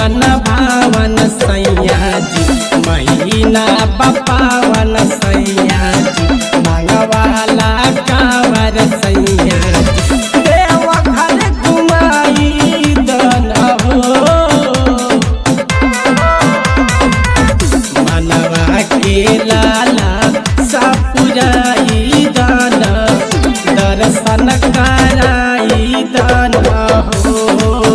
मन भावन सैया जी महीना बपावन सैया जी मांगवाला कावर सैया जी देवघर घुमाई दन हो मनवा के लाला सपुराई दन दर्शन कराई दन हो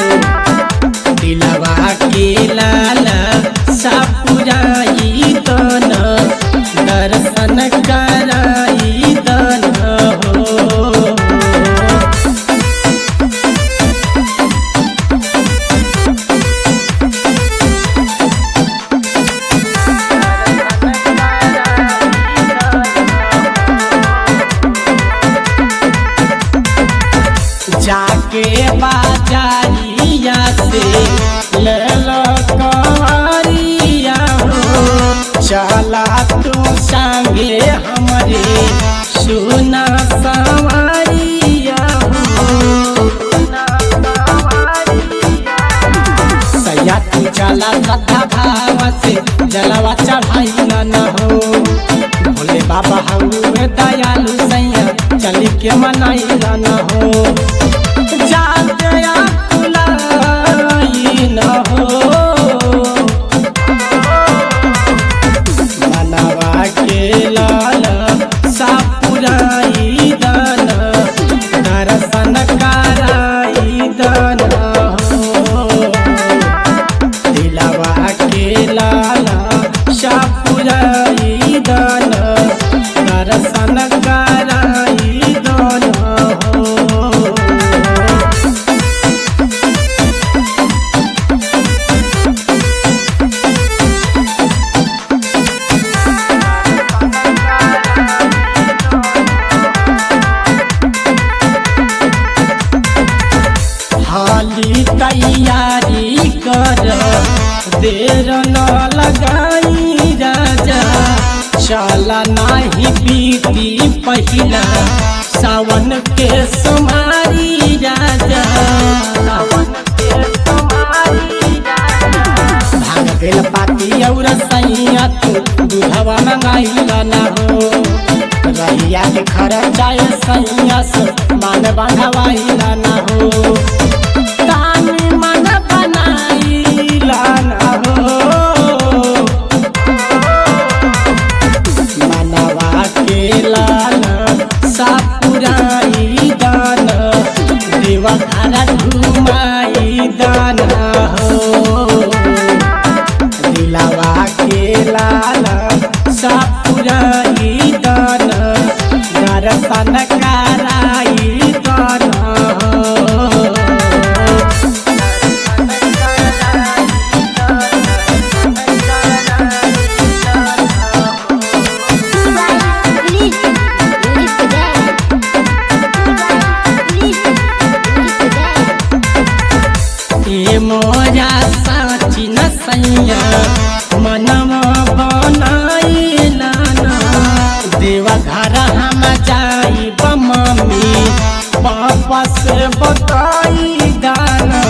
दिलवा के लाला सपुराई दन दर्शन कराई दन हो जाके बाजारिया से ले लो कंवरिया हो चला तू संगे हमरे सुना संवरिया हो सैया तू चला सदा भाव से जलवा चढ़ाई न हो भोले बाबा हमें दयालु सैया चली के मनाई न हो मनवा के लाला सपुराई दन दर्शन कराई दन हो दिलवा के लाला सपुराई दन दर्शन कराई दन हो हाली तैयारी कर देर न लगाई राजा चला नाही बीती पहिला सावन के समारी राजा भाग बेल पाती और सैया तू दूधवा मंगाई ना हो रैया के खर्चा सैया से मान बांधवाई ना हो मनवा के लाला सपुराई दन देवघर घुमाई दन हो दिलवा के लाला सपुराई दन दर्शन कराई दन हो मोरा साची न सैया मनवा बनाई लाना देवघर हम जाई मम्मी पापा से बताई दाना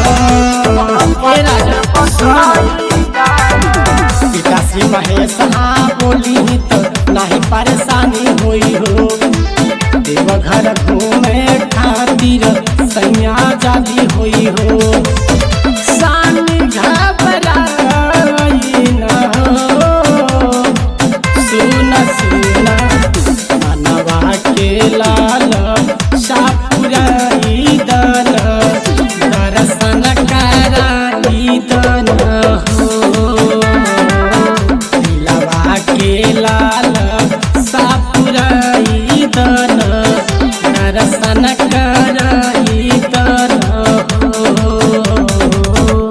पिता श्री महेश हाँ बोली तो नहीं परेशानी हुई हो देवघर घूमे खातिर सैया जादी हुई हो